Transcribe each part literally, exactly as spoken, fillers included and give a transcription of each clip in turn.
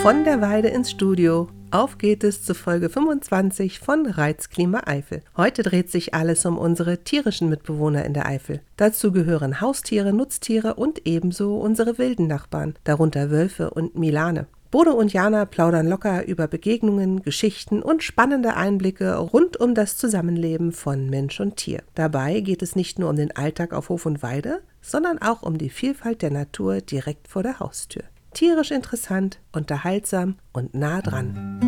Von der Weide ins Studio. Auf geht es zu Folge fünfundzwanzig von Reizklima Eifel. Heute dreht sich alles um unsere tierischen Mitbewohner in der Eifel. Dazu gehören Haustiere, Nutztiere und ebenso unsere wilden Nachbarn, darunter Wölfe und Milane. Bodo und Jana plaudern locker über Begegnungen, Geschichten und spannende Einblicke rund um das Zusammenleben von Mensch und Tier. Dabei geht es nicht nur um den Alltag auf Hof und Weide, sondern auch um die Vielfalt der Natur direkt vor der Haustür. Tierisch interessant, unterhaltsam und nah dran.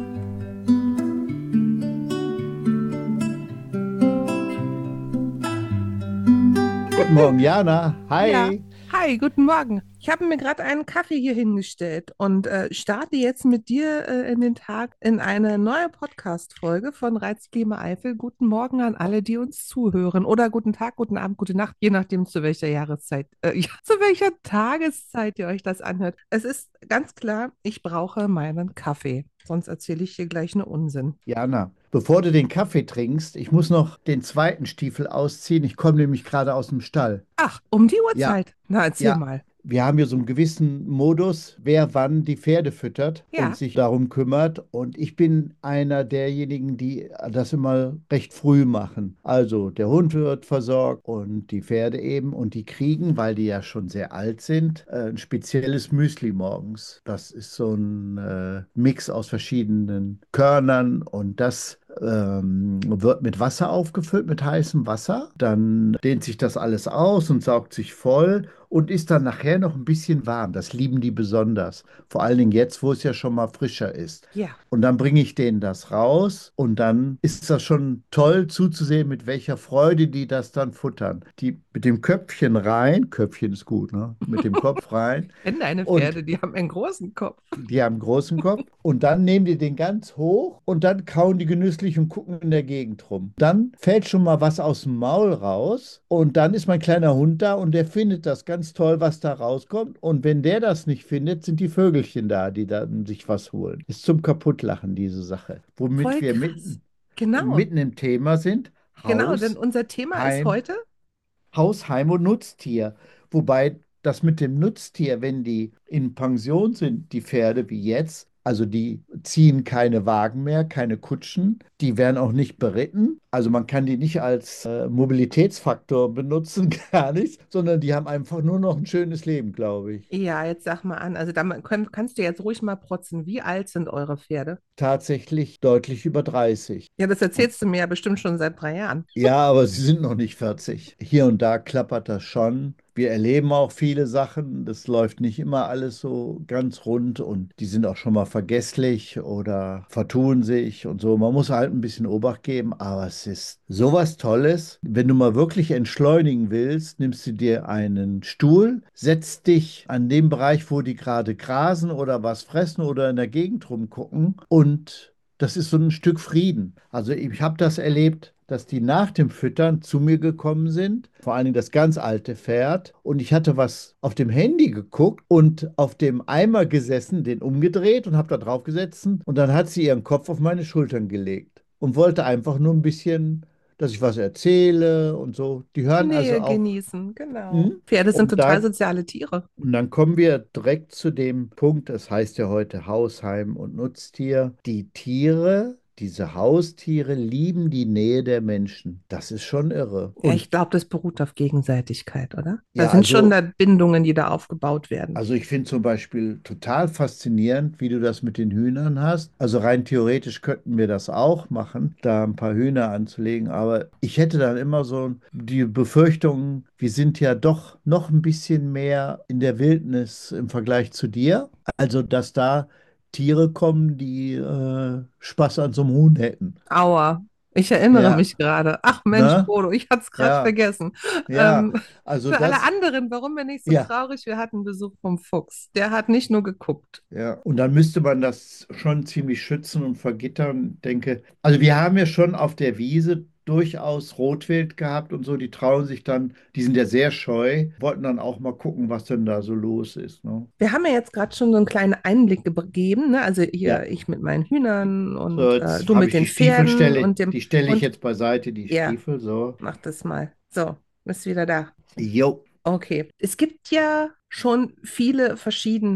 Guten Morgen, Jana. Hi. Ja. Hi, guten Morgen. Ich habe mir gerade einen Kaffee hier hingestellt und äh, starte jetzt mit dir äh, in den Tag in eine neue Podcast-Folge von Reizklima Eifel. Guten Morgen an alle, die uns zuhören. Oder guten Tag, guten Abend, gute Nacht, je nachdem, zu welcher Jahreszeit, äh, ja, zu welcher Tageszeit ihr euch das anhört. Es ist ganz klar, ich brauche meinen Kaffee. Sonst erzähle ich hier gleich nur Unsinn. Jana, bevor du den Kaffee trinkst, ich muss noch den zweiten Stiefel ausziehen. Ich komme nämlich gerade aus dem Stall. Ach, um die Ja, Uhrzeit? Na, erzähl ja. mal. Wir haben hier so einen gewissen Modus, wer wann die Pferde füttert und Ja. sich darum kümmert. Und ich bin einer derjenigen, die das immer recht früh machen. Also der Hund wird versorgt und die Pferde eben. Und die kriegen, weil die ja schon sehr alt sind, äh, ein spezielles Müsli morgens. Das ist so ein äh, Mix aus verschiedenen Körnern und das ähm, wird mit Wasser aufgefüllt, mit heißem Wasser. Dann dehnt sich das alles aus und saugt sich voll und ist dann nachher noch ein bisschen warm. Das lieben die besonders. Vor allen Dingen jetzt, wo es ja schon mal frischer ist. Ja. Und dann bringe ich denen das raus und dann ist das schon toll zuzusehen, mit welcher Freude die das dann futtern. Die mit dem Köpfchen rein, Köpfchen ist gut, ne? Mit dem Kopf rein. Ich kenne deine Und Pferde, die haben einen großen Kopf. die haben einen großen Kopf und dann nehmen die den ganz hoch und dann kauen die genüsslich und gucken in der Gegend rum. Dann fällt schon mal was aus dem Maul raus und dann ist mein kleiner Hund da und der findet das ganz toll, was da rauskommt. Und wenn der das nicht findet, sind die Vögelchen da, die dann sich was holen. Ist zum Kaputtlachen, diese Sache. Womit Voll wir krass. mitten, Genau. mitten im Thema sind. Genau, denn Haus, unser Thema ist Heim, heute, Haus, Heim und Nutztier. Wobei das mit dem Nutztier, wenn die in Pension sind, die Pferde wie jetzt, also die ziehen keine Wagen mehr, keine Kutschen, die werden auch nicht beritten. Also man kann die nicht als äh, Mobilitätsfaktor benutzen, gar nicht, sondern die haben einfach nur noch ein schönes Leben, glaube ich. ja, jetzt sag mal an, also da können, kannst du jetzt ruhig mal protzen. Wie alt sind eure Pferde? Tatsächlich deutlich über dreißig. Ja, das erzählst du mir ja bestimmt schon seit drei Jahren. Ja, aber sie sind noch nicht vierzig. Hier und da klappert das schon. Wir erleben auch viele Sachen. Das läuft nicht immer alles so ganz rund und die sind auch schon mal vergesslich oder vertun sich und so. Man muss halt ein bisschen Obacht geben, aber es ist sowas Tolles. Wenn du mal wirklich entschleunigen willst, nimmst du dir einen Stuhl, setzt dich an dem Bereich, wo die gerade grasen oder was fressen oder in der Gegend rumgucken und das ist so ein Stück Frieden. Also ich habe das erlebt, dass die nach dem Füttern zu mir gekommen sind, vor allen Dingen das ganz alte Pferd. Und ich hatte was auf dem Handy geguckt und auf dem Eimer gesessen, den umgedreht und habe da drauf gesessen. Und dann hat sie ihren Kopf auf meine Schultern gelegt und wollte einfach nur ein bisschen, dass ich was erzähle und so. Die hören also Nähe auch. genießen, genau. Hm? Pferde sind Und total da soziale Tiere. und dann kommen wir direkt zu dem Punkt, das heißt ja heute Haus, Heim und Nutztier. Die Tiere, diese Haustiere lieben die Nähe der Menschen. Das ist schon irre. Ja, ich Und glaube, das beruht auf Gegenseitigkeit, oder? Da ja, sind schon also da Bindungen, die da aufgebaut werden. Also ich finde zum Beispiel total faszinierend, wie du das mit den Hühnern hast. Also rein theoretisch könnten wir das auch machen, da ein paar Hühner anzulegen. Aber ich hätte dann immer so die Befürchtung, wir sind ja doch noch ein bisschen mehr in der Wildnis im Vergleich zu dir. Also dass da Tiere kommen, die äh, Spaß an so einem Huhn hätten. Aua, ich erinnere Ja, mich gerade. Ach Mensch, ne? Bodo, ich hatte es gerade Ja, vergessen. ja. Ähm, Also für alle das, anderen, warum bin ich so ja. traurig? Wir hatten Besuch vom Fuchs. Der hat nicht nur geguckt. Ja, und dann müsste man das schon ziemlich schützen und vergittern, denke. Also wir haben ja schon auf der Wiese durchaus Rotwild gehabt und so, die trauen sich dann, die sind ja sehr scheu, wollten dann auch mal gucken, was denn da so los ist, ne? Wir haben ja jetzt gerade schon so einen kleinen Einblick gegeben, ne? Also hier Ja, ich mit meinen Hühnern so und äh, jetzt du habe mit ich die den Pferden Stiefelstelle, und dem die stelle ich und jetzt beiseite, die ja, Stiefel, so. mach das mal. So, bist wieder da. Jo, Okay. Es gibt ja schon viele verschiedene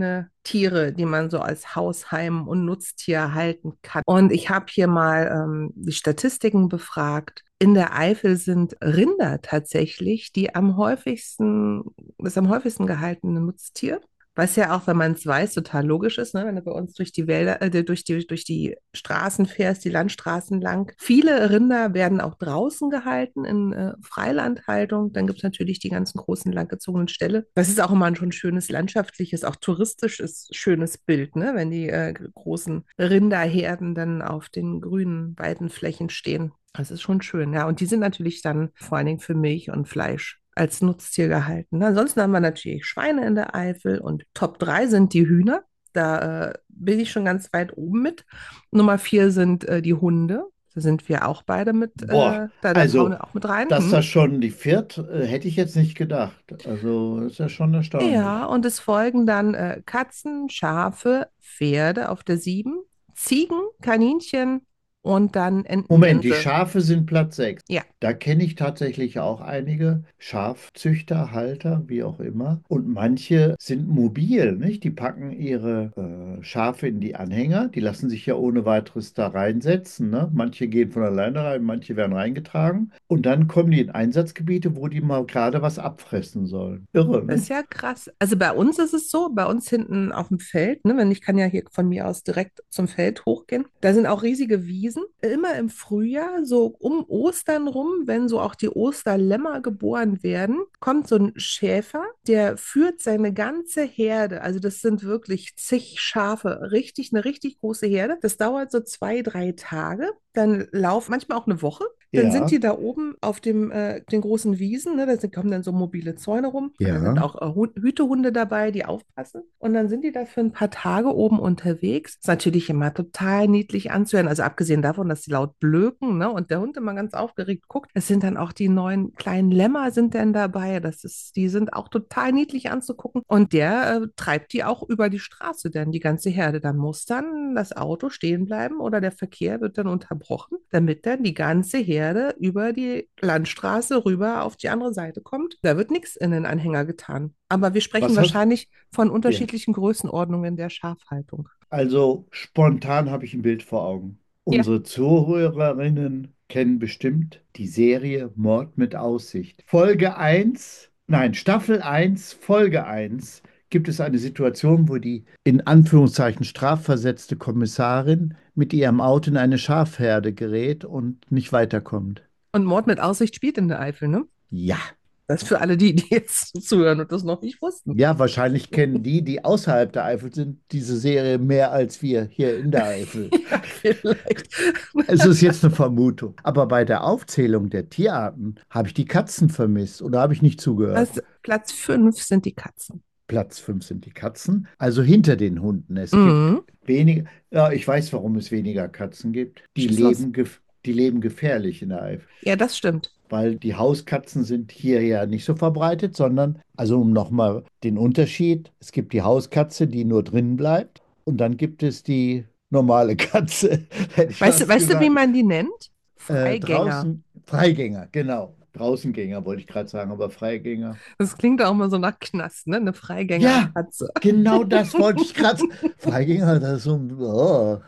Tiere, die man so als Hausheim- und Nutztier halten kann. Und ich habe hier mal ähm, die Statistiken befragt. In der Eifel sind Rinder tatsächlich die am häufigsten, das am häufigsten gehaltene Nutztier. Was ja auch, wenn man es weiß, total logisch ist, ne? Wenn du bei uns durch die Wälder, äh, durch die, durch die Straßen fährst, die Landstraßen lang. Viele Rinder werden auch draußen gehalten in äh, Freilandhaltung. Dann gibt es natürlich die ganzen großen langgezogenen Ställe. Das ist auch immer ein schon schönes landschaftliches, auch touristisches, schönes Bild, ne? Wenn die äh, großen Rinderherden dann auf den grünen Weidenflächen stehen. Das ist schon schön, ja. Und die sind natürlich dann vor allen Dingen für Milch und Fleisch als Nutztier gehalten. Ansonsten haben wir natürlich Schweine in der Eifel und Top drei sind die Hühner. Da äh, bin ich schon ganz weit oben mit. Nummer vier sind äh, die Hunde. Da sind wir auch beide mit, Boah, äh, da, da hauen also, wir auch mit rein. dass Hm? das schon die viert, äh, hätte ich jetzt nicht gedacht. Also, das ist ja schon Ja, erstaunlich. und es folgen dann äh, Katzen, Schafe, Pferde auf der sieben, Ziegen, Kaninchen und dann Enten, Moment, die Gänse. Schafe sind Platz sechs. Ja. Da kenne ich tatsächlich auch einige Schafzüchter, Halter, wie auch immer. Und manche sind mobil, nicht? Die packen ihre äh, Schafe in die Anhänger. Die lassen sich ja ohne weiteres da reinsetzen, ne? Manche gehen von alleine rein, manche werden reingetragen. Und dann kommen die in Einsatzgebiete, wo die mal gerade was abfressen sollen. Irre, Das ist nicht? ja krass. Also bei uns ist es so, bei uns hinten auf dem Feld, ne, wenn ich kann ja hier von mir aus direkt zum Feld hochgehen, da sind auch riesige Wiesen. Immer im Frühjahr, so um Ostern rum, wenn so auch die Osterlämmer geboren werden, kommt so ein Schäfer, der führt seine ganze Herde, also das sind wirklich zig Schafe, richtig, eine richtig große Herde. Das dauert so zwei, drei Tage. Dann laufen, manchmal auch eine Woche. Dann sind Ja, die da oben auf dem, äh, den großen Wiesen, ne? Da sind, kommen dann so mobile Zäune rum. Und da sind ja. auch äh, Hu- Hütehunde dabei, die aufpassen. Und dann sind die da für ein paar Tage oben unterwegs. Ist natürlich immer total niedlich anzuhören. Also abgesehen davon, dass sie laut blöken, ne? Und der Hund immer ganz aufgeregt guckt. Es sind dann auch die neuen kleinen Lämmer sind dann dabei. Das ist, die sind auch total niedlich anzugucken. Und der äh, treibt die auch über die Straße, dann die ganze Herde. Da muss dann das Auto stehen bleiben oder der Verkehr wird dann unterbrochen, damit dann die ganze Herde über die Landstraße rüber auf die andere Seite kommt. Da wird nichts in den Anhänger getan. Aber wir sprechen Was hast wahrscheinlich von Ja. unterschiedlichen Größenordnungen der Schafhaltung. Also spontan habe ich ein Bild vor Augen. Ja. Unsere Zuhörerinnen kennen bestimmt die Serie Mord mit Aussicht. Folge eins, nein, Staffel eins, Folge eins gibt es eine Situation, wo die in Anführungszeichen strafversetzte Kommissarin mit ihrem Auto in eine Schafherde gerät und nicht weiterkommt. Und Mord mit Aussicht spielt in der Eifel, ne? Ja, Das ist für alle die, die jetzt zuhören und das noch nicht wussten. ja, wahrscheinlich kennen die, die außerhalb der Eifel sind, diese Serie mehr als wir hier in der Eifel. Ja, vielleicht. Es ist jetzt eine Vermutung. Aber bei der Aufzählung der Tierarten habe ich die Katzen vermisst oder habe ich nicht zugehört? Also Platz fünf sind die Katzen. Platz fünf sind die Katzen, also hinter den Hunden. Es gibt Mhm. weniger, ja, ich weiß, warum es weniger Katzen gibt. Die Schieß los. leben, gef die leben gefährlich in der Eifel. Ja, das stimmt. Weil die Hauskatzen sind hier ja nicht so verbreitet, sondern, also um nochmal den Unterschied, es gibt die Hauskatze, die nur drin bleibt und dann gibt es die normale Katze, hätte ich Weißt du, fast weißt du, wie gesagt. man die nennt? Äh, Freigänger. draußen, Freigänger, genau. Draußengänger wollte ich gerade sagen, aber Freigänger. Das klingt auch mal so nach Knast, ne? Eine Ja, Freigängerkatze. genau das wollte ich gerade. Freigänger, das ist so. Oh.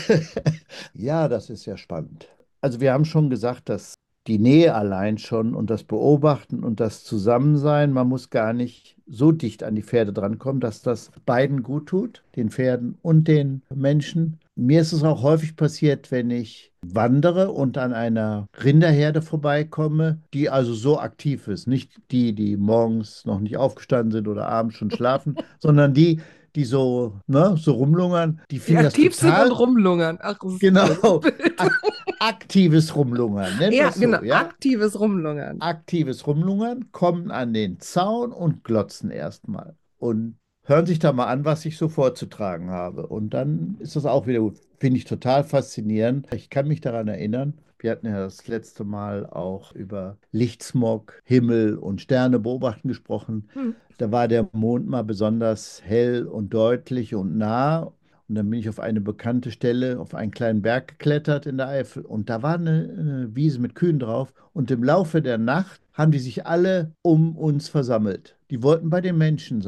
Ja, das ist ja spannend. Also wir haben schon gesagt, dass die Nähe allein schon und das Beobachten und das Zusammensein, man muss gar nicht so dicht an die Pferde drankommen, dass das beiden gut tut, den Pferden und den Menschen. Mir ist es auch häufig passiert, wenn ich wandere und an einer Rinderherde vorbeikomme, die also so aktiv ist. Nicht die, die morgens noch nicht aufgestanden sind oder abends schon schlafen, sondern die, die so, ne, so rumlungern, die Die finden das aktiv sind und total. rumlungern. Ach, das ist ein tolles Genau. Bild. Ak aktives Rumlungern, nennen wir Ja, es genau. so, ja? Aktives Rumlungern. Aktives Rumlungern, kommen an den Zaun und glotzen erstmal und hören sich da mal an, was ich so vorzutragen habe. Und dann ist das auch wieder gut. Finde ich total faszinierend. Ich kann mich daran erinnern, wir hatten ja das letzte Mal auch über Lichtsmog, Himmel und Sterne beobachten gesprochen. Hm. Da war der Mond mal besonders hell und deutlich und nah. Und dann bin ich auf eine bekannte Stelle, auf einen kleinen Berg geklettert in der Eifel. Und da war eine, eine Wiese mit Kühen drauf. Und im Laufe der Nacht haben die sich alle um uns versammelt. Die wollten bei den Menschen sein.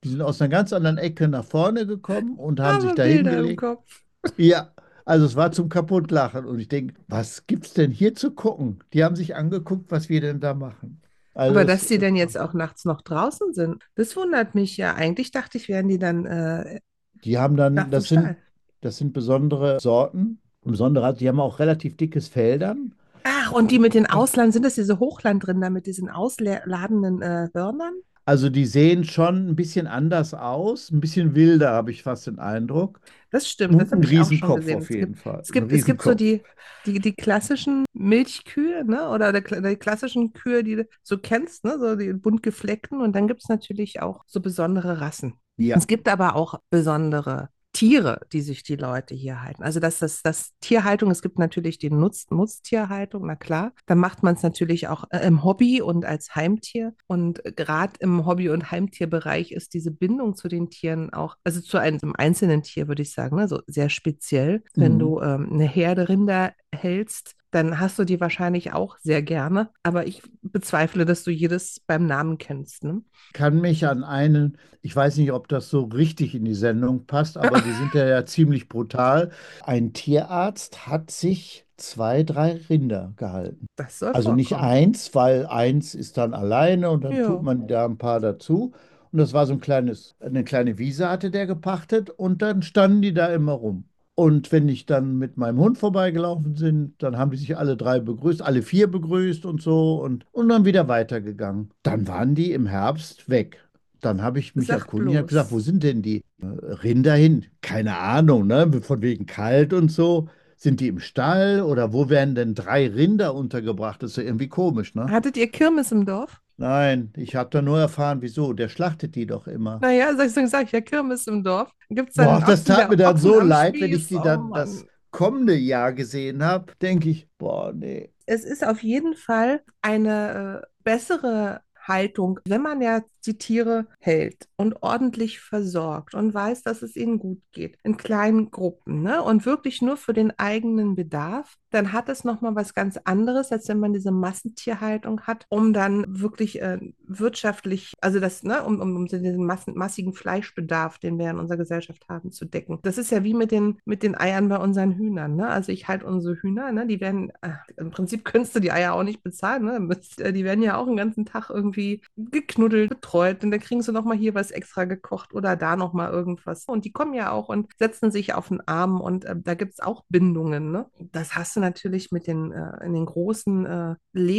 Die sind aus einer ganz anderen Ecke nach vorne gekommen und haben sich habe da Bilder im hingelegt. Kopf. Ja, also es war zum Kaputtlachen. Und ich denke, was gibt's denn hier zu gucken? Die haben sich angeguckt, was wir denn da machen. Also Aber es, dass die denn jetzt auch nachts noch draußen sind, das wundert mich ja. Eigentlich dachte ich, wären die dann äh, die haben dann, nachts im das sind, Stall. das sind besondere Sorten. Und besondere, Art, die haben auch relativ dickes Fell dann. Ach, und die mit den Ausland, sind das diese Hochlandrinder mit diesen ausladenden äh, Hörnern? Also die sehen schon ein bisschen anders aus, ein bisschen wilder, habe ich fast den Eindruck. Das stimmt, das Und ein habe ich auch schon Riesenkopf gesehen. auf Es jeden gibt, Fall. es Ein gibt, es gibt so Riesenkopf. die, die, die klassischen Milchkühe, ne? Oder die, die klassischen Kühe, die du so kennst, ne? So die bunt gefleckten. Und dann gibt es natürlich auch so besondere Rassen. Ja. Es gibt aber auch besondere Tiere, die sich die Leute hier halten. Also das, das, das Tierhaltung, es gibt natürlich die Nutz, Nutztierhaltung, na klar. Da macht man es natürlich auch äh, im Hobby und als Heimtier. Und gerade im Hobby- und Heimtierbereich ist diese Bindung zu den Tieren auch, also zu einem einzelnen Tier, würde ich sagen, ne, so sehr speziell. Wenn Mhm. du ähm, eine Herde Rinder hältst, dann hast du die wahrscheinlich auch sehr gerne. Aber ich bezweifle, dass du jedes beim Namen kennst, ne? Kann mich an einen, ich weiß nicht, ob das so richtig in die Sendung passt, aber die sind ja, ja ziemlich brutal. Ein Tierarzt hat sich zwei, drei Rinder gehalten. Das soll Also nicht vorkommen. eins, weil eins ist dann alleine und dann tut Ja. man da ein paar dazu. Und das war so ein kleines, eine kleine Wiese hatte der gepachtet und dann standen die da immer rum. Und wenn ich dann mit meinem Hund vorbeigelaufen bin, dann haben die sich alle drei begrüßt, alle vier begrüßt und so und, und dann wieder weitergegangen. Dann waren die im Herbst weg. Dann habe ich mich Sag erkundigt, habe gesagt, wo bloß. sind denn die äh, Rinder hin? Keine Ahnung, ne? Von wegen kalt und so. Sind die im Stall oder wo werden denn drei Rinder untergebracht? Das ist ja irgendwie komisch, ne? Hattet ihr Kirmes im Dorf? Nein, ich habe da nur erfahren, wieso. Der schlachtet die doch immer. Naja, sag ich, so, sag ich ja, Kirmes im Dorf. Gibt es dann Boah, einen das Ochsen, tat mir der dann Ochsen so am leid, wenn ich Spieß? die Oh dann das Mann. kommende Jahr gesehen habe, denke ich, boah, nee. Es ist auf jeden Fall eine äh, bessere Haltung, wenn man ja die Tiere hält und ordentlich versorgt und weiß, dass es ihnen gut geht, in kleinen Gruppen, ne? Und wirklich nur für den eigenen Bedarf, dann hat es nochmal was ganz anderes, als wenn man diese Massentierhaltung hat, um dann wirklich äh, wirtschaftlich, also das, ne, um, um, um so diesen Massen, massigen Fleischbedarf, den wir in unserer Gesellschaft haben, zu decken. Das ist ja wie mit den, mit den Eiern bei unseren Hühnern, ne? Also ich halte unsere Hühner, ne, die werden, äh, im Prinzip könntest du die Eier auch nicht bezahlen, ne? Müsst- äh, Die werden ja auch den ganzen Tag irgendwie geknuddelt, betreut und dann kriegen sie nochmal hier was extra gekocht oder da nochmal irgendwas. Und die kommen ja auch und setzen sich auf den Arm und äh, da gibt es auch Bindungen, ne? Das hast du natürlich mit den, äh, in den großen äh,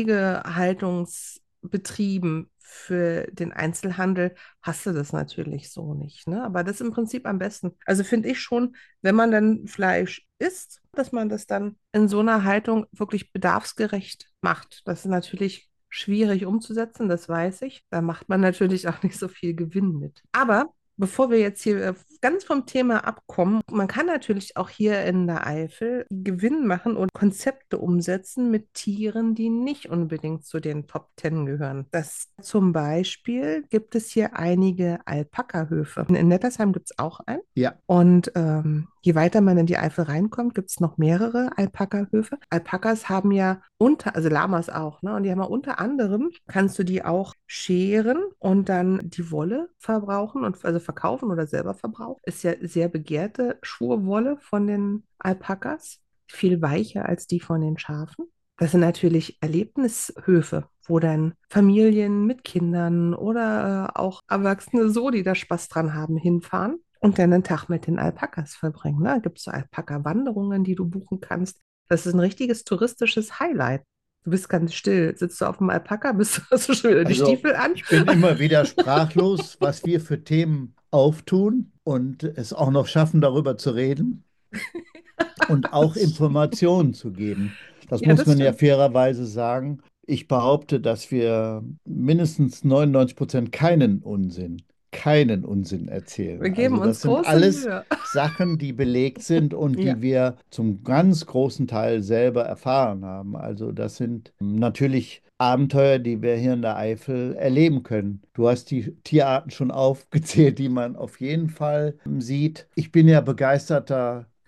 Legehaltungsbetrieben für den Einzelhandel hast du das natürlich so nicht, ne? Aber das ist im Prinzip am besten. Also finde ich schon, wenn man dann Fleisch isst, dass man das dann in so einer Haltung wirklich bedarfsgerecht macht. Das ist natürlich schwierig umzusetzen, das weiß ich. Da macht man natürlich auch nicht so viel Gewinn mit. Aber bevor wir jetzt hier äh, ganz vom Thema abkommen, man kann natürlich auch hier in der Eifel Gewinn machen und Konzepte umsetzen mit Tieren, die nicht unbedingt zu den Top Ten gehören. Das zum Beispiel gibt es hier einige Alpakahöfe. In Nettersheim gibt es auch einen. Ja, Und ähm, je weiter man in die Eifel reinkommt, gibt es noch mehrere Alpakahöfe. Alpakas haben ja unter, also Lamas auch, ne? Und die haben ja unter anderem, kannst du die auch scheren und dann die Wolle verbrauchen und also verkaufen oder selber verbrauchen. Ist ja sehr begehrte Schurwolle von den Alpakas, viel weicher als die von den Schafen. Das sind natürlich Erlebnishöfe, wo dann Familien mit Kindern oder äh, auch Erwachsene so, die da Spaß dran haben, hinfahren und dann einen Tag mit den Alpakas verbringen. Ne? Gibt es so Alpaka-Wanderungen, die du buchen kannst. Das ist ein richtiges touristisches Highlight. Du bist ganz still. Sitzt du auf dem Alpaka, bist du, hast du schon wieder die also Stiefel an? ich bin immer wieder sprachlos, was wir für Themen auftun und es auch noch schaffen, darüber zu reden und auch Informationen zu geben. Das Ja, muss das man ja stimmt. fairerweise sagen. Ich behaupte, dass wir mindestens neunundneunzig Prozent keinen Unsinn, keinen Unsinn erzählen. Wir geben Also uns das sind große alles Mühe. Sachen, die belegt sind und Ja. die wir zum ganz großen Teil selber erfahren haben. Also das sind natürlich Abenteuer, die wir hier in der Eifel erleben können. Du hast die Tierarten schon aufgezählt, die man auf jeden Fall sieht. Ich bin ja begeisterter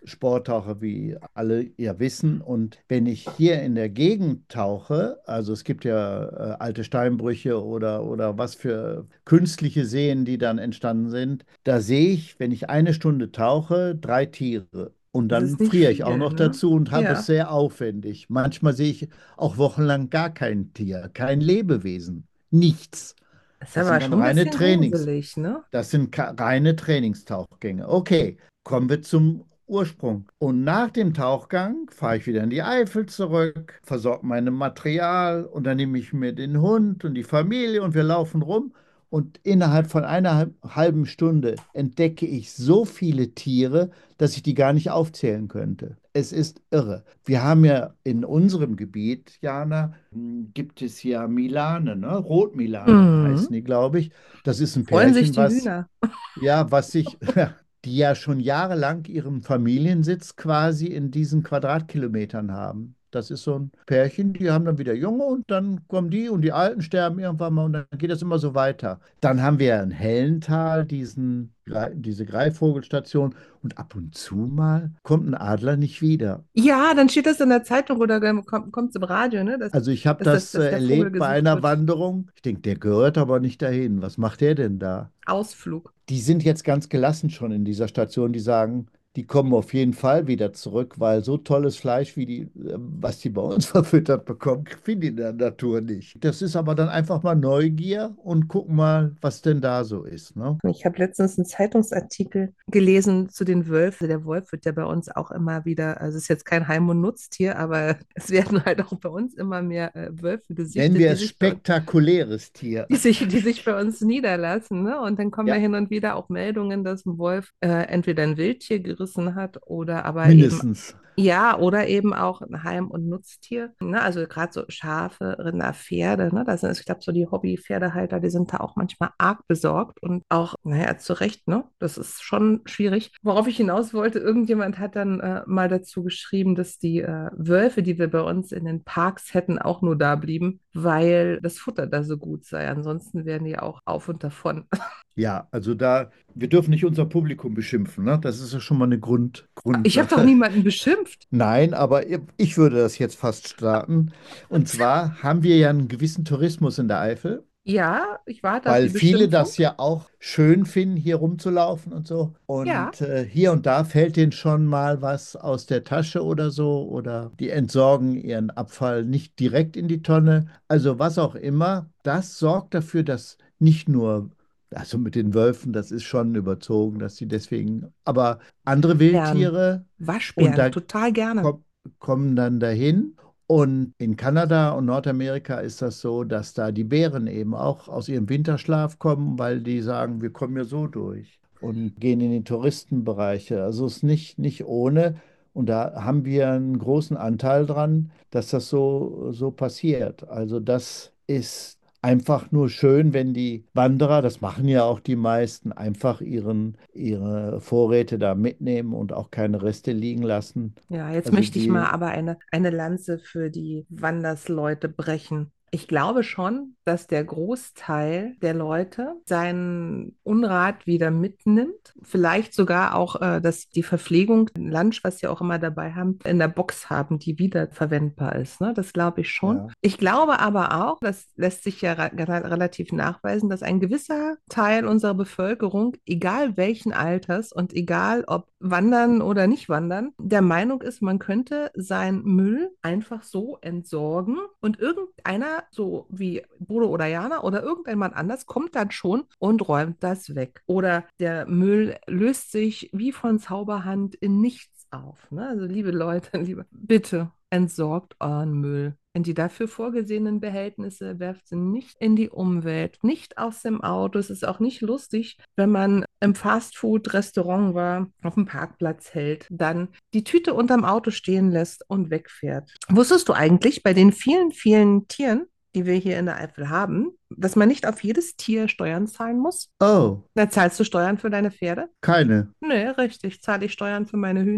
Sporttaucher, wie alle ja wissen. Und wenn ich hier in der Gegend tauche, also es gibt ja äh, alte Steinbrüche oder, oder was für künstliche Seen, die dann entstanden sind, da sehe ich, wenn ich eine Stunde tauche, drei Tiere. Und Das dann ist nicht friere ich auch viel, noch ne? dazu und habe es Ja. sehr aufwendig. Manchmal sehe ich auch wochenlang gar kein Tier, kein Lebewesen, nichts. Ist Das sind aber dann schon ein reine bisschen Trainings. gruselig, ne? Das sind ka- reine Trainingstauchgänge. Okay, kommen wir zum Ursprung. Und nach dem Tauchgang fahre ich wieder in die Eifel zurück, versorge mein Material und dann nehme ich mir den Hund und die Familie und wir laufen rum. Und innerhalb von einer halb- halben Stunde entdecke ich so viele Tiere, dass ich die gar nicht aufzählen könnte. Es ist irre. Wir haben ja in unserem Gebiet, Jana, hm, gibt es ja Milane, ne? Rotmilane heißen Mhm. die, glaube ich. Das ist ein Freuen sich Pärchen, die was, Hühner. ja, was sich, die ja schon jahrelang ihren Familiensitz quasi in diesen Quadratkilometern haben. Das ist so ein Pärchen, die haben dann wieder Junge und dann kommen die und die Alten sterben irgendwann mal und dann geht das immer so weiter. Dann haben wir in Hellental diesen, Grei- diese Greifvogelstation und ab und zu mal kommt ein Adler nicht wieder. Ja, dann steht das in der Zeitung oder kommt es im Radio, ne? Dass, Also ich habe dass, das, das dass äh, der Vogel erlebt bei gesucht einer wird. Wanderung. Ich denke, der gehört aber nicht dahin. Was macht der denn da? Ausflug. Die sind jetzt ganz gelassen schon in dieser Station. Die sagen, die kommen auf jeden Fall wieder zurück, weil so tolles Fleisch, wie die, äh, was die bei uns verfüttert bekommen, finden die in der Natur nicht. Das ist aber dann einfach mal Neugier und gucken mal, was denn da so ist, ne? Ich habe letztens einen Zeitungsartikel gelesen zu den Wölfen. Der Wolf wird ja bei uns auch immer wieder, also es ist jetzt kein Heim- und Nutztier, aber es werden halt auch bei uns immer mehr äh, Wölfe Nennen gesichtet, wir die es sich bei uns spektakuläres Tier. die sich, die sich bei uns niederlassen. Ne? Und dann kommen ja Ja, hin und wieder auch Meldungen, dass ein Wolf äh, entweder ein Wildtier gerissen hat oder aber eben, mindestens. ja, oder eben auch ein Heim- und Nutztier. Ne? Also gerade so Schafe, Rinder, Pferde. Ne? Das sind, ich glaube, so die Hobby-Pferdehalter, die sind da auch manchmal arg besorgt und auch, naja, zu Recht, ne? Das ist schon schwierig. Worauf ich hinaus wollte, irgendjemand hat dann äh, mal dazu geschrieben, dass die äh, Wölfe, die wir bei uns in den Parks hätten, auch nur da blieben, weil das Futter da so gut sei. Ansonsten wären die auch auf und davon. Ja, also da, wir dürfen nicht unser Publikum beschimpfen, ne? Das ist ja schon mal eine Grund, Ich habe Grund. doch niemanden beschimpft. Nein, aber ich würde das jetzt fast starten. Und zwar haben wir ja einen gewissen Tourismus in der Eifel, Ja, ich warte auf die weil viele Beschimpfung. das ja auch schön finden, hier rumzulaufen und so. Ja, Und äh, hier und da fällt denen schon mal was aus der Tasche oder so, oder die entsorgen ihren Abfall nicht direkt in die Tonne. Also was auch immer, das sorgt dafür, dass nicht nur, also mit den Wölfen, das ist schon überzogen, dass sie deswegen, aber andere Bären. Wildtiere und Waschbären, da total gerne. komm, kommen dann dahin. Und in Kanada und Nordamerika ist das so, dass da die Bären eben auch aus ihrem Winterschlaf kommen, weil die sagen, wir kommen ja so durch und gehen in die Touristenbereiche. Also es ist nicht, nicht ohne. Und da haben wir einen großen Anteil dran, dass das so, so passiert. Also das ist einfach nur schön, wenn die Wanderer, das machen ja auch die meisten, einfach ihren, ihre Vorräte da mitnehmen und auch keine Reste liegen lassen. Ja, jetzt Also möchte ich mal die, aber eine, eine Lanze für die Wandersleute brechen. Ich glaube schon, dass der Großteil der Leute seinen Unrat wieder mitnimmt. Vielleicht sogar auch, äh, dass die Verpflegung, Lunch, was sie auch immer dabei haben, in der Box haben, die wiederverwendbar ist. Ne? Das glaube ich schon. ja. Ich glaube aber auch, das lässt sich ja ra- ra- relativ nachweisen, dass ein gewisser Teil unserer Bevölkerung, egal welchen Alters und egal ob wandern oder nicht wandern, der Meinung ist, man könnte seinen Müll einfach so entsorgen und irgendeiner, so wie Bodo oder Jana oder irgendjemand anders, kommt dann schon und räumt das weg. Oder der Müll löst sich wie von Zauberhand in nichts auf. Ne? Also liebe Leute, liebe, bitte entsorgt euren Müll. In die dafür vorgesehenen Behältnisse werft sie nicht in die Umwelt, nicht aus dem Auto. Es ist auch nicht lustig, wenn man im Fastfood-Restaurant war, auf dem Parkplatz hält, dann die Tüte unterm Auto stehen lässt und wegfährt. Wusstest du eigentlich, bei den vielen, vielen Tieren, die wir hier in der Eifel haben, dass man nicht auf jedes Tier Steuern zahlen muss? Oh, Na, zahlst du Steuern für deine Pferde? keine. Nee, richtig. Zahle ich Steuern für meine Hühner?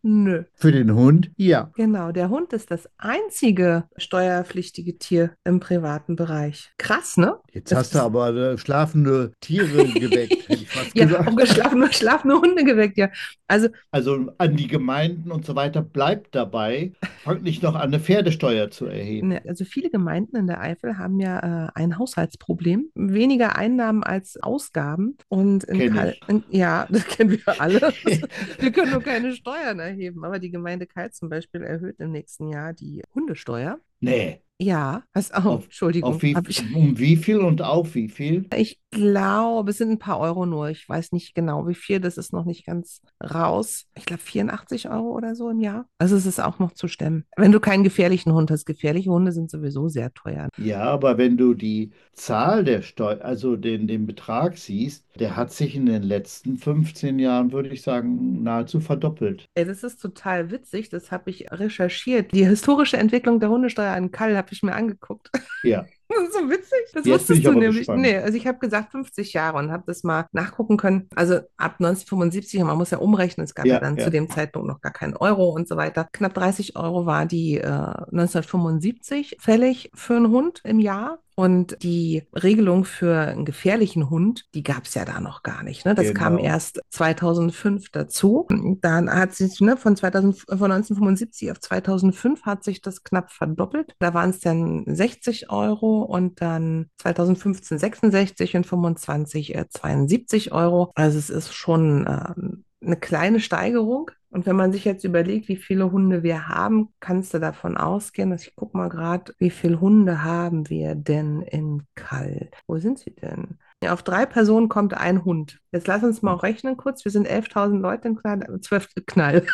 Nö. Für den Hund? Ja. Genau, der Hund ist das einzige steuerpflichtige Tier im privaten Bereich. Krass, ne? Jetzt Es hast du ist, aber äh, schlafende Tiere geweckt, hätte ich fast ja, auch gesagt. geschlafene, schlafende Hunde geweckt, ja. Also Also an die Gemeinden und so weiter, bleibt dabei. Fangt nicht noch an, eine Pferdesteuer zu erheben. Ne, also viele Gemeinden in der Eifel haben ja äh, ein Haushaltsproblem, weniger Einnahmen als Ausgaben. Und in Kenne Kal ich. in, ja, das kennen wir alle. Wir können nur keine Steuern erheben. Aber die Gemeinde Kalk zum Beispiel erhöht im nächsten Jahr die Hundesteuer. Nee. Ja, was, oh, Auf, auf Entschuldigung, wie, habe ich. um wie viel und auf wie viel? Ich glaube, es sind ein paar Euro nur. Ich weiß nicht genau, wie viel. Das ist noch nicht ganz raus. Ich glaube, vierundachtzig Euro oder so im Jahr. Also es ist auch noch zu stemmen. Wenn du keinen gefährlichen Hund hast. Gefährliche Hunde sind sowieso sehr teuer. Ja, aber wenn du die Zahl der Steuer, also den, den Betrag siehst, der hat sich in den letzten fünfzehn Jahren, würde ich sagen, nahezu verdoppelt. Ey, das ist total witzig. Das habe ich recherchiert. Die historische Entwicklung der Hundesteuer in Kall habe ich mir angeguckt. Ja, Das ist so witzig. Das jetzt bin wusstest ich du aber nämlich. Nee, gespannt. also ich habe gesagt fünfzig Jahre und habe das mal nachgucken können. Also ab neunzehnhundertfünfundsiebzig, und man muss ja umrechnen, es gab ja Ja, dann zu ja. dem Zeitpunkt noch gar keinen Euro und so weiter. Knapp dreißig Euro war die äh, neunzehnhundertfünfundsiebzig fällig für einen Hund im Jahr. Und die Regelung für einen gefährlichen Hund, die gab es ja da noch gar nicht. Ne? Das kam Genau. erst zweitausendfünf dazu. Dann hat sich ne, von, zweitausend, von neunzehnhundertfünfundsiebzig auf zweitausendfünf hat sich das knapp verdoppelt. Da waren es dann sechzig Euro und dann zweitausendfünfzehn sechsundsechzig und fünfundzwanzig äh, zweiundsiebzig Euro. Also es ist schon ähm, eine kleine Steigerung. Und wenn man sich jetzt überlegt, wie viele Hunde wir haben, kannst du davon ausgehen, dass ich gucke mal gerade, wie viele Hunde haben wir denn in Kall? Wo sind sie denn? Ja, auf drei Personen kommt ein Hund. Jetzt lass uns mal rechnen kurz. Wir sind elftausend Leute in Knall, zwölf Knall.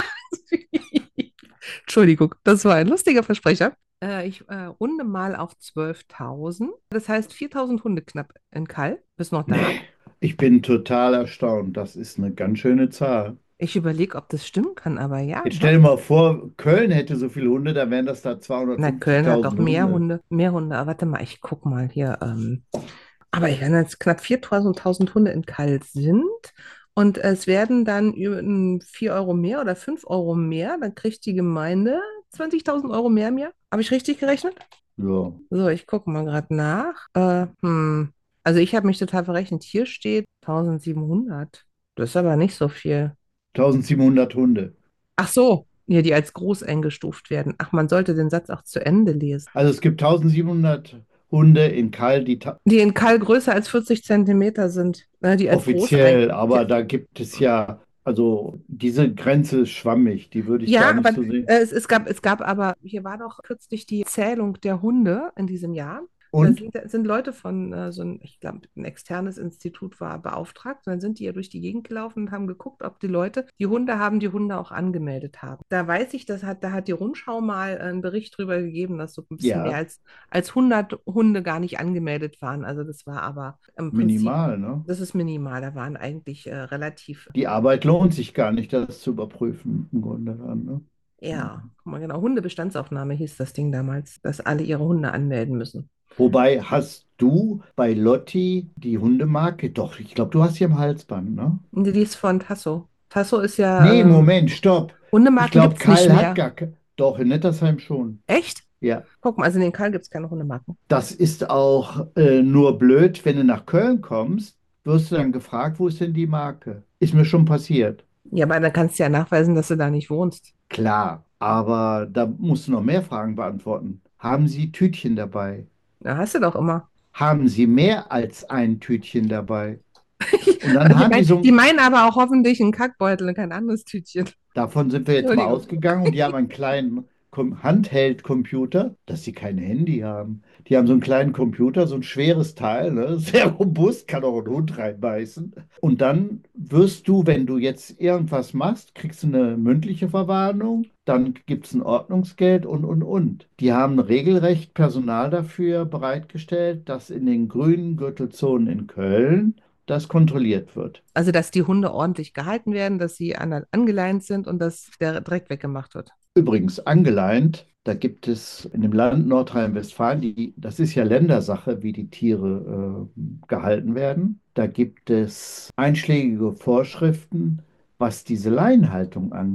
Entschuldigung, das war ein lustiger Versprecher. Äh, ich äh, runde mal auf zwölftausend. Das heißt viertausend Hunde knapp in Kall. Bist noch da? Nee, ich bin total erstaunt. Das ist eine ganz schöne Zahl. Ich überlege, ob das stimmen kann, aber ja, Jetzt stell dir doch. mal vor, Köln hätte so viele Hunde, dann wären das da Na, Köln hat doch zweihundertfünfzigtausend mehr Hunde. Hunde. Mehr Hunde. Aber warte mal, ich guck mal hier. Ähm, aber ich, wenn jetzt knapp viertausend Hunde in Kall sind und es werden dann über, ähm, vier Euro mehr oder fünf Euro mehr, dann kriegt die Gemeinde zwanzigtausend Euro mehr im Jahr. Habe ich richtig gerechnet? Ja, So, ich gucke mal gerade nach. Äh, hm. Also ich habe mich total verrechnet. Hier steht eintausendsiebenhundert. Das ist aber nicht so viel. eintausendsiebenhundert Hunde. Ach so, ja, die als groß eingestuft werden. Ach, man sollte den Satz auch zu Ende lesen. Also es gibt eintausendsiebenhundert Hunde in Kall, die ta- Die in Kall größer als vierzig Zentimeter sind, ne, die als groß ein. offiziell, Ja, aber da gibt es ja, also diese Grenze ist schwammig, die würde ich gar ja, nicht aber so sehen. äh, es, es gab, es gab aber, hier war doch kürzlich die Zählung der Hunde in diesem Jahr. Da Und? sind, da sind Leute von äh, so ein, ich glaube, ein externes Institut war beauftragt. Und dann sind die ja durch die Gegend gelaufen und haben geguckt, ob die Leute, die Hunde haben, die Hunde auch angemeldet haben. Da weiß ich, das hat, da hat die Rundschau mal einen Bericht drüber gegeben, dass so ein bisschen mehr Ja, als, als hundert Hunde gar nicht angemeldet waren. Also das war aber im Prinzip, minimal, ne? das ist minimal. Da waren eigentlich äh, relativ, Die Arbeit lohnt sich gar nicht, das zu überprüfen, im Grunde dann, ne? ja, guck mal genau, Hundebestandsaufnahme hieß das Ding damals, dass alle ihre Hunde anmelden müssen. Wobei hast du bei Lotti die Hundemarke? Doch, ich glaube, du hast sie am Halsband, ne? Und die ist von Tasso. Tasso ist ja, Nee, ähm, Moment, stopp. Ich Hundemarken gibt glaube, es nicht Kyle hat mehr. gar keine. Doch, in Nettersheim schon. Echt? Ja. Guck mal, also in den Karl gibt es keine Hundemarken. Das ist auch äh, nur blöd, wenn du nach Köln kommst, wirst du dann gefragt, wo ist denn die Marke? Ist mir schon passiert. Ja, aber dann kannst du ja nachweisen, dass du da nicht wohnst. Klar, aber da musst du noch mehr Fragen beantworten. Haben Sie Tütchen dabei? Da hast du doch immer. Haben Sie mehr als ein Tütchen dabei? Und dann Also die, haben die mein, so, die meinen aber auch hoffentlich einen Kackbeutel und kein anderes Tütchen. davon sind wir jetzt mal Entschuldigung. ausgegangen und die haben einen kleinen Com- Handheld-Computer, dass sie kein Handy haben. Die haben so einen kleinen Computer, so ein schweres Teil, ne? Sehr robust, kann auch ein Hund reinbeißen. Und dann wirst du, wenn du jetzt irgendwas machst, kriegst du eine mündliche Verwarnung, dann gibt es ein Ordnungsgeld und, und, und. Die haben regelrecht Personal dafür bereitgestellt, dass in den grünen Gürtelzonen in Köln das kontrolliert wird. Also, dass die Hunde ordentlich gehalten werden, dass sie an, angeleint sind und dass der Dreck weggemacht wird. Übrigens angeleint, da gibt es in dem Land Nordrhein-Westfalen, die, das ist ja Ländersache, wie die Tiere äh, gehalten werden. Da gibt es einschlägige Vorschriften, was diese Leinhaltung angeht.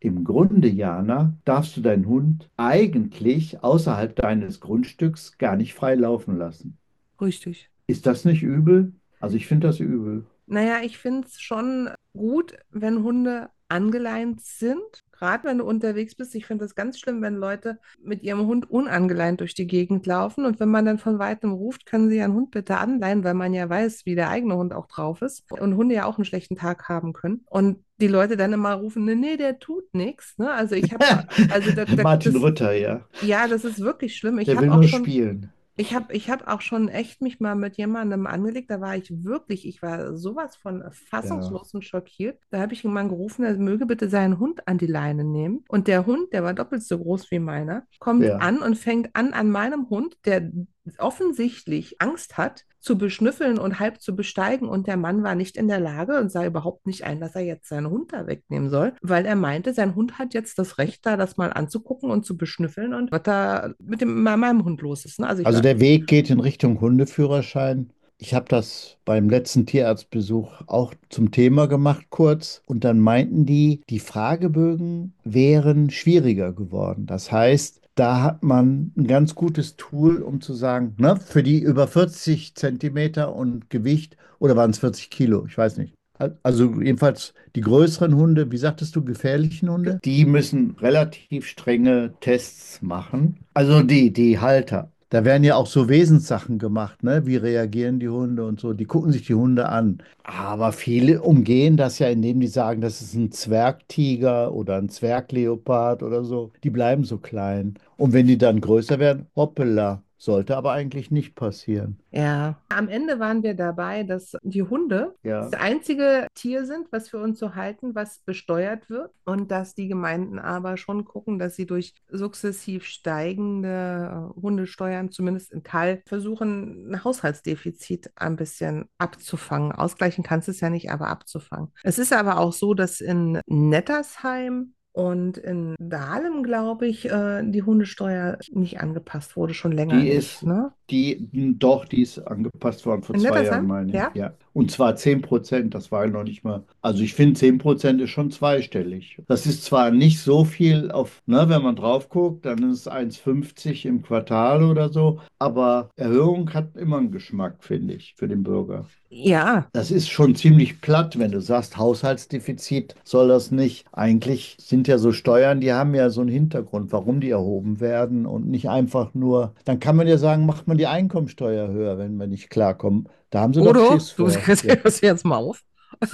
Im Grunde, Jana, darfst du deinen Hund eigentlich außerhalb deines Grundstücks gar nicht frei laufen lassen. Richtig. Ist das nicht übel? Also ich finde das übel. Naja, ich finde es schon gut, wenn Hunde angeleint sind. Gerade wenn du unterwegs bist. Ich finde es ganz schlimm, wenn Leute mit ihrem Hund unangeleint durch die Gegend laufen. Und wenn man dann von weitem ruft, können sie ihren Hund bitte anleihen, weil man ja weiß, wie der eigene Hund auch drauf ist. Und Hunde ja auch einen schlechten Tag haben können. Und die Leute dann immer rufen, nee, nee, der tut nichts. Ne? Also ich habe, also da, da, Martin das, Rütter, ja. ja, das ist wirklich schlimm. Ich Der will habe auch nur schon spielen. ich habe ich hab auch schon echt mich mal mit jemandem angelegt, da war ich wirklich, ich war sowas von Ja, fassungslos und schockiert. Da habe ich jemanden gerufen, er möge bitte seinen Hund an die Leine nehmen. Und der Hund, der war doppelt so groß wie meiner, kommt ja. an und fängt an, an meinem Hund, der offensichtlich Angst hat, zu beschnüffeln und halb zu besteigen. Und der Mann war nicht in der Lage und sah überhaupt nicht ein, dass er jetzt seinen Hund da wegnehmen soll, weil er meinte, sein Hund hat jetzt das Recht, da das mal anzugucken und zu beschnüffeln und was da mit dem, mit meinem Hund los ist. Ne? Also ich Also war, der Weg geht in Richtung Hundeführerschein. Ich habe das beim letzten Tierarztbesuch auch zum Thema gemacht, kurz. Und dann meinten die, die Fragebögen wären schwieriger geworden. Das heißt, da hat man ein ganz gutes Tool, um zu sagen, ne, für die über vierzig Zentimeter und Gewicht, oder waren es vierzig Kilo? Ich weiß nicht. Also jedenfalls die größeren Hunde, wie sagtest du, gefährlichen Hunde, die müssen relativ strenge Tests machen. Also die, die Halter. Da werden ja auch so Wesenssachen gemacht, ne? Wie reagieren die Hunde und so. Die gucken sich die Hunde an. Aber viele umgehen das ja, indem die sagen, das ist ein Zwergtiger oder ein Zwergleopard oder so. Die bleiben so klein. Und wenn die dann größer werden, hoppala. Sollte aber eigentlich nicht passieren. ja. Am Ende waren wir dabei, dass die Hunde Ja. das einzige Tier sind, was wir uns so halten, was besteuert wird und dass die Gemeinden aber schon gucken, dass sie durch sukzessiv steigende äh, Hundesteuern, zumindest in Teil, versuchen, ein Haushaltsdefizit ein bisschen abzufangen. Ausgleichen kannst du es ja nicht, aber abzufangen. Es ist aber auch so, dass in Nettersheim und in Dahlem, glaube ich, äh, die Hundesteuer nicht angepasst wurde, schon länger Die nicht, ist, ne? die, doch, die ist angepasst worden vor In zwei Jahren, Nettersheim? meine ich. Ja? Ja. Und zwar zehn Prozent, das war noch nicht mal. Also ich finde, zehn Prozent ist schon zweistellig. Das ist zwar nicht so viel auf, ne, wenn man drauf guckt, dann ist es eins Komma fünfzig im Quartal oder so. Aber Erhöhung hat immer einen Geschmack, finde ich, für den Bürger. Ja, Das ist schon ziemlich platt, wenn du sagst, Haushaltsdefizit soll das nicht. Eigentlich sind ja so Steuern, die haben ja so einen Hintergrund, warum die erhoben werden und nicht einfach nur, dann kann man ja sagen, macht man die Einkommensteuer höher, wenn wir nicht klarkommen. Da haben sie doch Odo, Schiss du vor. Ja. hörst jetzt mal auf.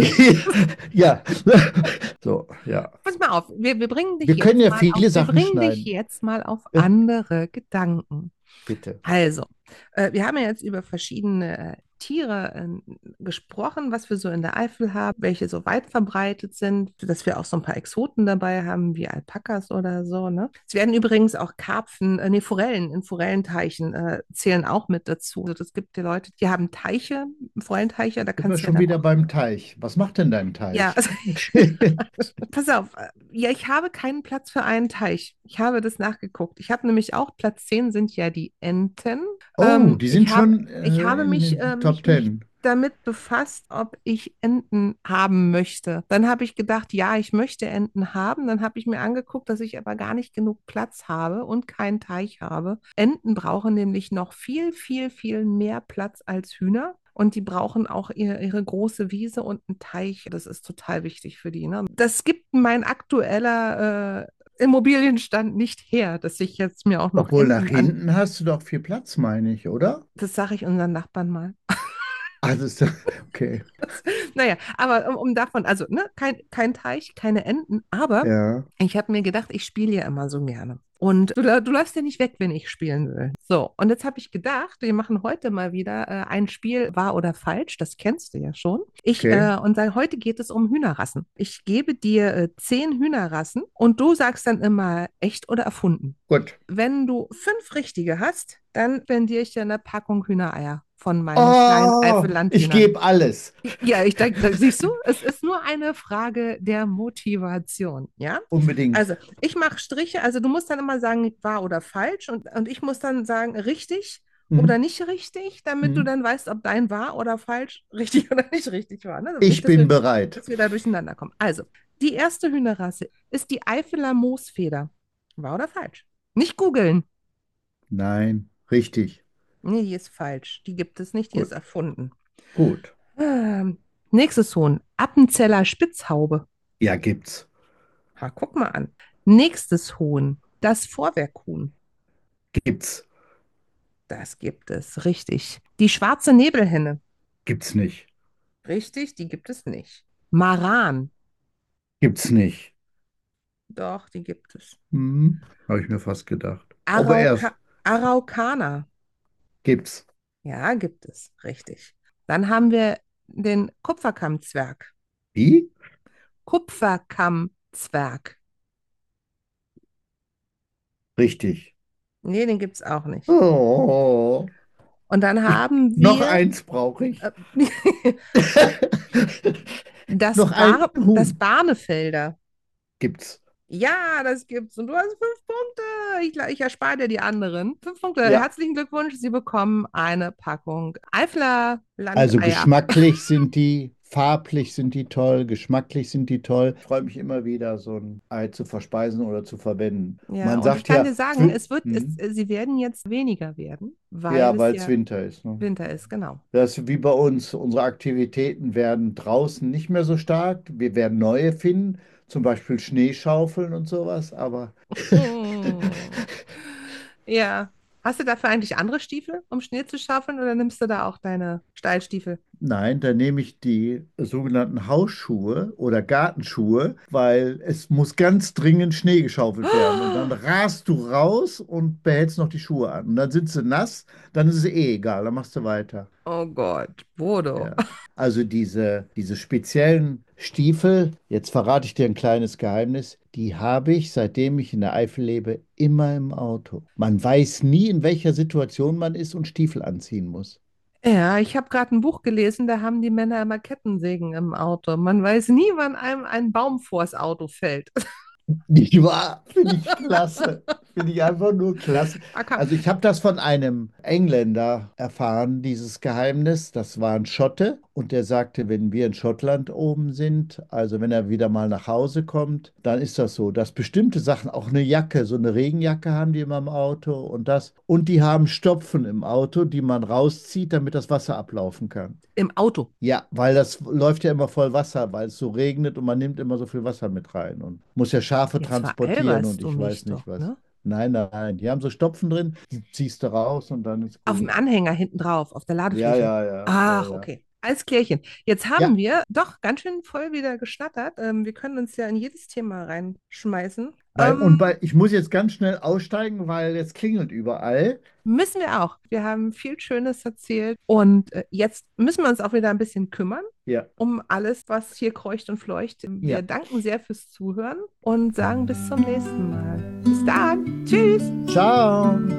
Ja. So, ja. Pass mal auf, wir, wir bringen dich Wir können jetzt ja mal auf, viele wir Sachen bringen dich schneiden. jetzt mal auf Ja, andere Gedanken. bitte. Also, äh, wir haben ja jetzt über verschiedene äh, Tiere äh, gesprochen, was wir so in der Eifel haben, welche so weit verbreitet sind, dass wir auch so ein paar Exoten dabei haben, wie Alpakas oder so, ne? Es werden übrigens auch Karpfen, äh, nee, Forellen in Forellenteichen äh, zählen auch mit dazu. Also es gibt die Leute, die haben Teiche, Forellenteiche, da Sind wir kannst du ja schon dann wieder auch. beim Teich. Was macht denn dein Ja, Teich? also pass auf. äh, Ja, ich habe keinen Platz für einen Teich. Ich habe das nachgeguckt. Ich habe nämlich auch, Platz zehn sind ja die Enten. Oh, Ähm, die ich sind habe, schon ich äh, habe in mich, den äh, Top mich, mich Ten. damit befasst, ob ich Enten haben möchte. Dann habe ich gedacht, ja, ich möchte Enten haben. Dann habe ich mir angeguckt, dass ich aber gar nicht genug Platz habe und keinen Teich habe. Enten brauchen nämlich noch viel, viel, viel mehr Platz als Hühner. Und die brauchen auch ihre, ihre große Wiese und einen Teich. Das ist total wichtig für die. Ne? Das gibt mein aktueller äh, Immobilienstand nicht her, dass ich jetzt mir auch noch Obwohl nach Enten an. hinten hast du doch viel Platz, meine ich, oder? Das sage ich unseren Nachbarn mal. Also ist okay. Naja, aber um, um davon, also ne, kein, kein Teich, keine Enten, aber Ja, ich habe mir gedacht, ich spiele ja immer so gerne. Und du, la- du läufst ja nicht weg, wenn ich spielen will. So, und jetzt habe ich gedacht, wir machen heute mal wieder äh, ein Spiel wahr oder falsch, das kennst du ja schon. Ich okay. äh, und sage, heute geht es um Hühnerrassen. Ich gebe dir äh, zehn Hühnerrassen und du sagst dann immer echt oder erfunden. Gut. Wenn du fünf richtige hast, dann spendiere ich dir eine Packung Hühnereier von meinen kleinen Oh, ich Eifel-Landhühnern. gebe alles. Ja, ich denke, da, siehst du, es ist nur eine Frage der Motivation, ja? Unbedingt. Also, ich mache Striche, also du musst dann immer sagen, wahr oder falsch und, und ich muss dann sagen, richtig oder Mhm. nicht richtig, damit du Mhm. dann weißt, ob dein wahr oder falsch richtig oder nicht richtig war, ne? Also Ich nicht, dass bin wir, bereit. dass wir da durcheinander kommen. Also, Die erste Hühnerrasse ist die Eifeler Moosfeder. Wahr oder falsch? Nicht googeln. Nein, richtig. Nee, die ist falsch. Die gibt es nicht, die ist Gut, erfunden. gut. Ähm, nächstes Huhn, Appenzeller Spitzhaube. Ja, gibt's. Ha, guck mal an. Nächstes Huhn, das Vorwerkhuhn. Gibt's. Das gibt es, richtig. Die schwarze Nebelhenne. Gibt's nicht. Richtig, die gibt es nicht. Maran. Gibt's nicht. Doch, die gibt es. Hm, habe ich mir fast gedacht. Aber Arauka erst Araukaner. gibt's. Ja, gibt es, richtig. Dann haben wir den Kupferkammzwerg. Wie? Kupferkammzwerg. Richtig. Nee, den gibt es auch nicht. Oh, Und dann ich, haben noch wir eins brauche ich. äh, das, Noch ein Bar das Huhn Barnefelder. gibt's. Ja, das gibt's. Und du hast fünf Punkte. Ich, ich erspare dir die anderen. Fünf Punkte. Ja. Herzlichen Glückwunsch. Sie bekommen eine Packung Eifler Also Landeier. geschmacklich sind die, farblich sind die toll, geschmacklich sind die toll. Ich freue mich immer wieder, so ein Ei zu verspeisen oder zu verwenden. Ja, Man und ich sagt kann ja, dir sagen, zwi- es wird, es, hm, sie werden jetzt weniger werden, weil ja, es weil es ja Winter ist. Ne? Winter ist, genau. Das ist wie bei uns. Unsere Aktivitäten werden draußen nicht mehr so stark. Wir werden neue finden, zum Beispiel Schneeschaufeln und sowas. Aber Mm. Ja. Hast du dafür eigentlich andere Stiefel, um Schnee zu schaufeln, oder nimmst du da auch deine Steilstiefel? nein, da nehme ich die sogenannten Hausschuhe oder Gartenschuhe, weil es muss ganz dringend Schnee geschaufelt werden. Und dann rast du raus und behältst noch die Schuhe an. Und dann sind sie nass, dann ist es eh egal, dann machst du weiter. Oh Gott, Bodo. Ja. Also diese, diese speziellen Stiefel, jetzt verrate ich dir ein kleines Geheimnis, die habe ich, seitdem ich in der Eifel lebe, immer im Auto. Man weiß nie, in welcher Situation man ist und Stiefel anziehen muss. Ja, ich habe gerade ein Buch gelesen, da haben die Männer immer Kettensägen im Auto. Man weiß nie, wann einem ein Baum vors Auto fällt. Nicht wahr? Finde ich klasse. Finde ich einfach nur klasse. Ah, komm. Also ich habe das von einem Engländer erfahren, dieses Geheimnis. Das war ein Schotte und der sagte, wenn wir in Schottland oben sind, also wenn er wieder mal nach Hause kommt, dann ist das so, dass bestimmte Sachen, auch eine Jacke, so eine Regenjacke haben die immer im Auto und das. Und die haben Stopfen im Auto, die man rauszieht, damit das Wasser ablaufen kann. Im Auto. Ja, weil das läuft ja immer voll Wasser, weil es so regnet und man nimmt immer so viel Wasser mit rein und muss ja Schafe Jetzt transportieren und veralberst du ich weiß mich nicht doch, was. ne? Nein, nein, die haben so Stopfen drin, die ziehst du raus und dann ist Auf dem gut. Anhänger hinten drauf, auf der Ja, Ladefläche. ja, ja, ja, Ach, ja. okay. Alles klärchen. Jetzt haben Ja, wir doch ganz schön voll wieder geschnattert. Ähm, wir können uns ja in jedes Thema reinschmeißen. weil, und Ähm, bei, ich muss jetzt ganz schnell aussteigen, weil jetzt klingelt überall. müssen wir auch. Wir haben viel Schönes erzählt und äh, jetzt müssen wir uns auch wieder ein bisschen kümmern Ja, um alles, was hier kreucht und fleucht. Wir ja. danken sehr fürs Zuhören und sagen bis zum nächsten Mal. Bis dann. Tschüss. Ciao.